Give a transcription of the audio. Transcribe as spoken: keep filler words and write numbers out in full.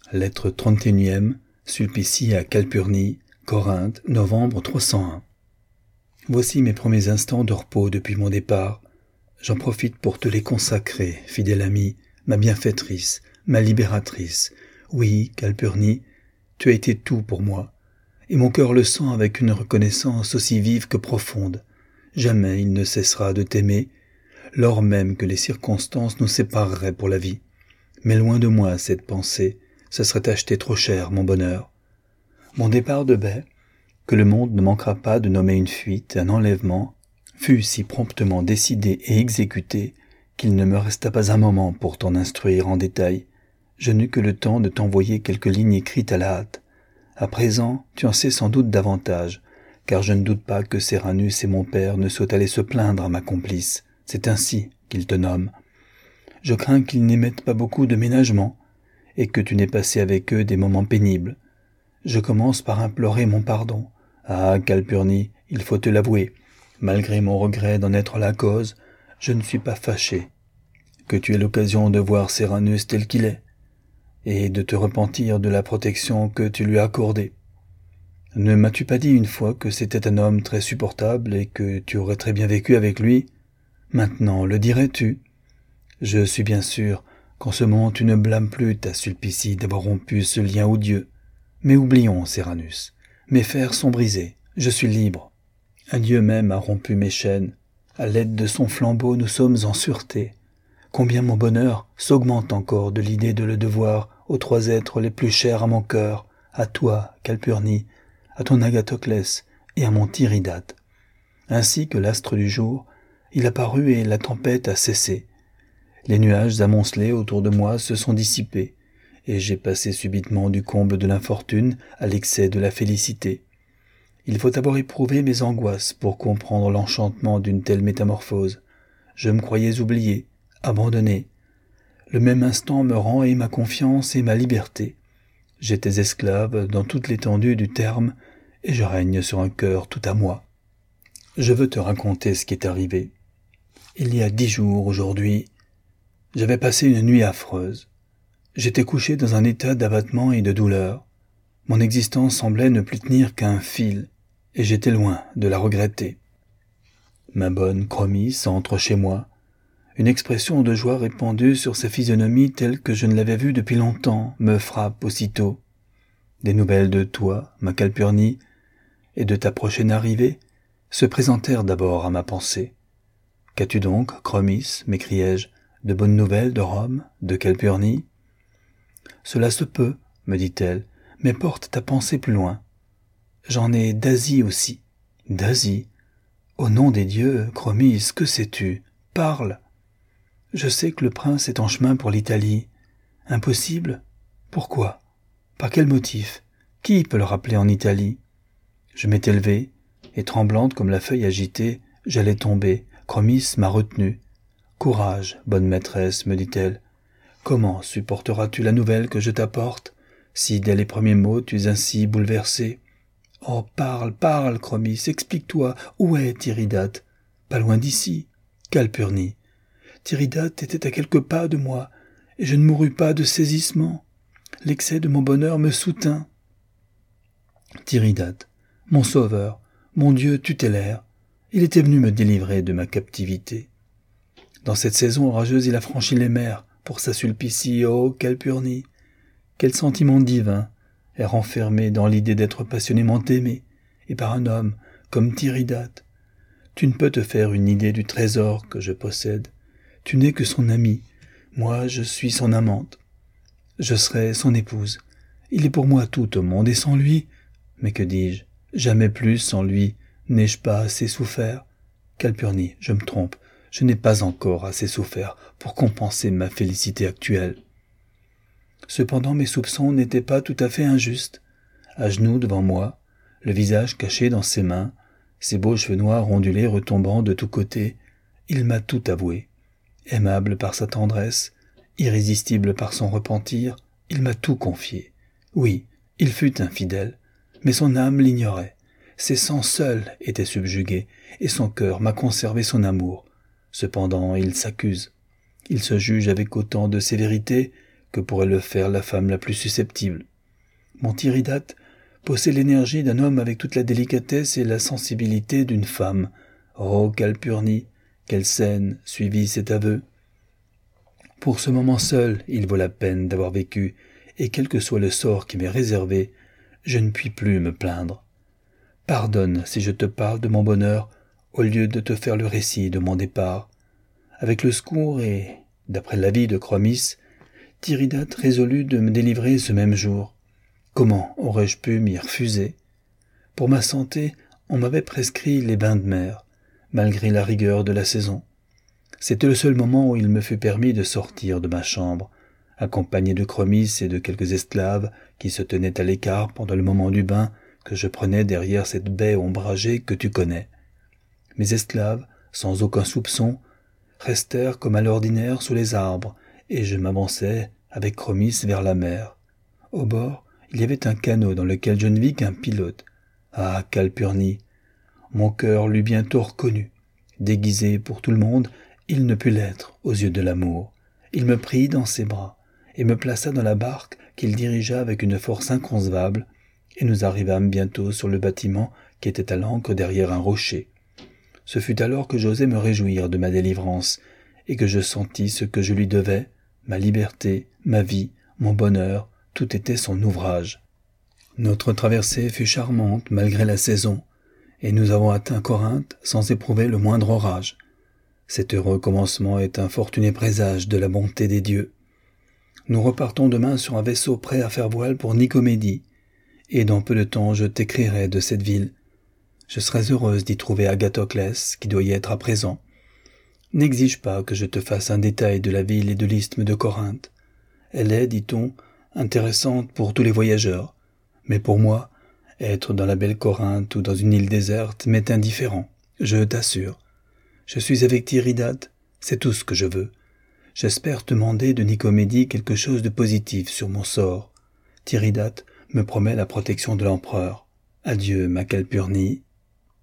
Lettre trente et unième, Sulpicie à Calpurnie, Corinthe, novembre trois cent un. Voici mes premiers instants de repos depuis mon départ. J'en profite pour te les consacrer, fidèle amie, ma bienfaitrice, ma libératrice. Oui, Calpurnie, tu as été tout pour moi, et mon cœur le sent avec une reconnaissance aussi vive que profonde. Jamais il ne cessera de t'aimer, lors même que les circonstances nous sépareraient pour la vie. Mais loin de moi cette pensée, ce serait acheter trop cher mon bonheur. Mon départ de baie, que le monde ne manquera pas de nommer une fuite, un enlèvement, fut si promptement décidé et exécuté qu'il ne me resta pas un moment pour t'en instruire en détail. Je n'eus que le temps de t'envoyer quelques lignes écrites à la hâte. À présent, tu en sais sans doute davantage, car je ne doute pas que Serranus et mon père ne soient allés se plaindre à ma complice. C'est ainsi qu'ils te nomment. Je crains qu'ils n'émettent pas beaucoup de ménagement, et que tu n'aies passé avec eux des moments pénibles. Je commence par implorer mon pardon. Ah, Calpurnie, il faut te l'avouer, malgré mon regret d'en être la cause, je ne suis pas fâché que tu aies l'occasion de voir Serranus tel qu'il est, et de te repentir de la protection que tu lui as accordée. Ne m'as-tu pas dit une fois que c'était un homme très supportable et que tu aurais très bien vécu avec lui? Maintenant, le dirais-tu? Je suis bien sûr qu'en ce moment tu ne blâmes plus ta Sulpicie d'avoir rompu ce lien odieux. Mais oublions Serranus. Mes fers sont brisés, je suis libre. Un Dieu même a rompu mes chaînes. À l'aide de son flambeau, nous sommes en sûreté. Combien mon bonheur s'augmente encore de l'idée de le devoir aux trois êtres les plus chers à mon cœur, à toi, Calpurnie, à ton Agathoclès et à mon Tiridate. Ainsi que l'astre du jour, il a paru et la tempête a cessé. Les nuages amoncelés autour de moi se sont dissipés, et j'ai passé subitement du comble de l'infortune à l'excès de la félicité. Il faut avoir éprouvé mes angoisses pour comprendre l'enchantement d'une telle métamorphose. Je me croyais oublié, abandonné. Le même instant me rend et ma confiance et ma liberté. J'étais esclave dans toute l'étendue du terme, et je règne sur un cœur tout à moi. Je veux te raconter ce qui est arrivé. Il y a dix jours aujourd'hui, j'avais passé une nuit affreuse. J'étais couché dans un état d'abattement et de douleur. Mon existence semblait ne plus tenir qu'à un fil, et j'étais loin de la regretter. Ma bonne Chromis entre chez moi, une expression de joie répandue sur sa physionomie telle que je ne l'avais vue depuis longtemps me frappe aussitôt. Des nouvelles de toi, ma Calpurnie, et de ta prochaine arrivée se présentèrent d'abord à ma pensée. « Qu'as-tu donc, Chromis » m'écriai-je, « de bonnes nouvelles de Rome, de Calpurnie ?»« Cela se peut, » me dit-elle, « mais porte ta pensée plus loin. J'en ai d'Asie aussi. »« D'Asie ? Au nom des dieux, Chromis, que sais-tu ? Parle !»« Je sais que le prince est en chemin pour l'Italie. »« Impossible ? Pourquoi ? Par quel motif ? Qui peut le rappeler en Italie ?» Je m'étais levé, et tremblante comme la feuille agitée, j'allais tomber. Chromis m'a retenu. « Courage, bonne maîtresse, me dit-elle. Comment supporteras-tu la nouvelle que je t'apporte, si dès les premiers mots tu es ainsi bouleversé? Oh, parle, parle, Chromis, explique-toi, où est Tiridate? Pas loin d'ici. Calpurnie. Tiridate était à quelques pas de moi, et je ne mourus pas de saisissement. L'excès de mon bonheur me soutint. Tiridate, mon sauveur, mon Dieu tutélaire, il était venu me délivrer de ma captivité. Dans cette saison orageuse, il a franchi les mers pour sa Sulpicie, ô Calpurnie. Quel sentiment divin est renfermé dans l'idée d'être passionnément aimé, et par un homme comme Tiridate. Tu ne peux te faire une idée du trésor que je possède. Tu n'es que son ami, moi je suis son amante. Je serai son épouse. Il est pour moi tout au monde, et sans lui, mais que dis-je, jamais plus sans lui n'ai-je pas assez souffert. Calpurnie, je me trompe. Je n'ai pas encore assez souffert pour compenser ma félicité actuelle. Cependant mes soupçons n'étaient pas tout à fait injustes. À genoux devant moi, le visage caché dans ses mains, ses beaux cheveux noirs ondulés retombant de tous côtés, il m'a tout avoué. Aimable par sa tendresse, irrésistible par son repentir, il m'a tout confié. Oui, il fut infidèle, mais son âme l'ignorait. Ses sens seuls étaient subjugués, et son cœur m'a conservé son amour. Cependant, il s'accuse. Il se juge avec autant de sévérité que pourrait le faire la femme la plus susceptible. Mon Tiridate possède l'énergie d'un homme avec toute la délicatesse et la sensibilité d'une femme. Oh, Calpurnie, quelle scène suivit cet aveu! Pour ce moment seul, il vaut la peine d'avoir vécu, et quel que soit le sort qui m'est réservé, je ne puis plus me plaindre. Pardonne si je te parle de mon bonheur, au lieu de te faire le récit de mon départ. Avec le secours et, d'après l'avis de Chromis, Tiridate résolut de me délivrer ce même jour. Comment aurais-je pu m'y refuser? Pour ma santé, on m'avait prescrit les bains de mer, malgré la rigueur de la saison. C'était le seul moment où il me fut permis de sortir de ma chambre, accompagné de Chromis et de quelques esclaves qui se tenaient à l'écart pendant le moment du bain que je prenais derrière cette baie ombragée que tu connais. Mes esclaves, sans aucun soupçon, restèrent comme à l'ordinaire sous les arbres, et je m'avançai avec Chromis vers la mer. Au bord, il y avait un canot dans lequel je ne vis qu'un pilote. Ah, Calpurnie! Mon cœur l'eut bientôt reconnu. Déguisé pour tout le monde, il ne put l'être aux yeux de l'amour. Il me prit dans ses bras et me plaça dans la barque qu'il dirigea avec une force inconcevable, et nous arrivâmes bientôt sur le bâtiment qui était à l'ancre derrière un rocher. Ce fut alors que j'osai me réjouir de ma délivrance, et que je sentis ce que je lui devais, ma liberté, ma vie, mon bonheur, tout était son ouvrage. Notre traversée fut charmante malgré la saison, et nous avons atteint Corinthe sans éprouver le moindre orage. Cet heureux commencement est un fortuné présage de la bonté des dieux. Nous repartons demain sur un vaisseau prêt à faire voile pour Nicomédie, et dans peu de temps je t'écrirai de cette ville. Je serais heureuse d'y trouver Agathoclès, qui doit y être à présent. N'exige pas que je te fasse un détail de la ville et de l'isthme de Corinthe. Elle est, dit-on, intéressante pour tous les voyageurs, mais pour moi, être dans la belle Corinthe ou dans une île déserte m'est indifférent, je t'assure. Je suis avec Tiridate, c'est tout ce que je veux. J'espère te demander de Nicomédie quelque chose de positif sur mon sort. Tiridate me promet la protection de l'empereur. Adieu, ma Calpurnie.